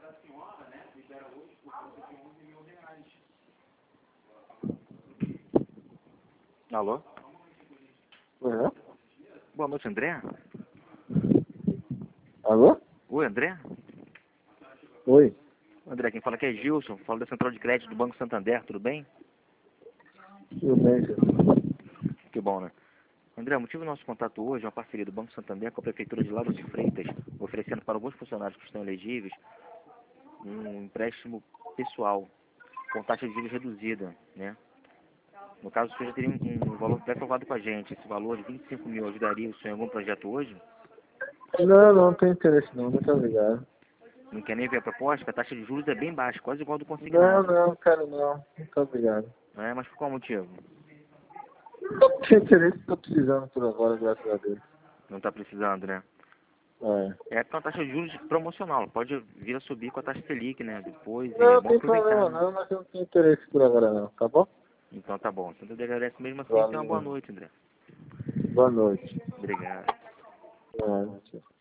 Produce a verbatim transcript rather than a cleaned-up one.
Alô? Uhum. Boa noite, André. Alô? Oi, André. Oi. André, quem fala aqui é Gilson, falo da Central de Crédito do Banco Santander, tudo bem? Tudo bem, senhor? Que bom, né? André, o motivo do nosso contato hoje é uma parceria do Banco Santander com a Prefeitura de Lauro de Freitas, oferecendo para alguns funcionários que estão elegíveis um empréstimo pessoal, com taxa de juros reduzida, né? No caso, o senhor já teria um, um valor pré-aprovado com a gente. Esse valor de vinte e cinco mil ajudaria o senhor em algum projeto hoje? Não, não tem interesse não, muito obrigado. Não quer nem ver a proposta? Porque a taxa de juros é bem baixa, quase igual do Não, consignado. não, quero não. Muito obrigado. Né? Mas por qual motivo? Não tem interesse, estou precisando por agora, graças a Deus. Não está precisando, né? É. É porque é uma taxa de juros promocional. Pode vir a subir com a taxa Selic, né? Depois, e é Não, bom tem aproveitar, problema né? não, mas eu não tenho interesse por agora não, tá bom? Então tá bom. Então eu agradece mesmo assim. Tenha uma boa Valeu. noite, André. Boa noite. Obrigado. Boa noite.